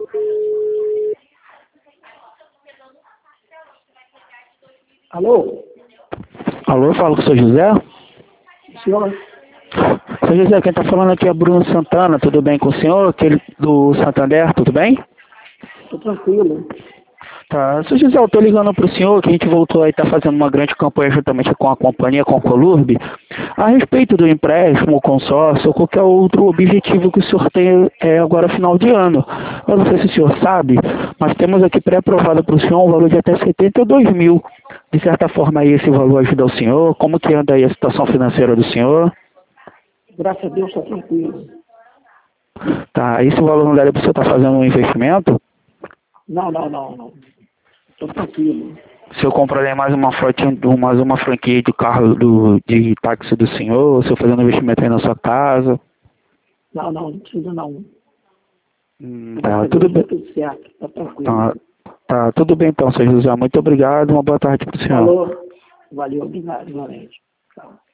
Alô? Alô, falo com o seu José? Senhor? Seu José, quem está falando aqui é Bruno Santana, tudo bem com o senhor? Aquele do Santander, tudo bem? Tô tranquilo. Tá, seu José, eu estou ligando para o senhor que a gente voltou aí, está fazendo uma grande campanha juntamente com a companhia, com a Colurb, a respeito do empréstimo, o consórcio ou qualquer outro objetivo que o senhor tem agora final de ano. Eu não sei se o senhor sabe, mas temos aqui pré-aprovado para o senhor um valor de até 72 mil. De certa forma aí esse valor ajuda o senhor? Como que anda aí a situação financeira do senhor? Graças a Deus, tô tranquilo. Tá, esse valor não daria para o senhor estar fazendo um investimento? Não. Tô tranquilo. Se eu comprarei mais uma franquia de carro de táxi do senhor, se eu fazendo investimento aí na sua casa. Não precisa não. Tá, tudo bem. Tudo certo, tá tranquilo. Tá, tudo bem então, seu José. Muito obrigado, uma boa tarde para o senhor. Falou. Valeu, obrigado, igualmente. Tchau.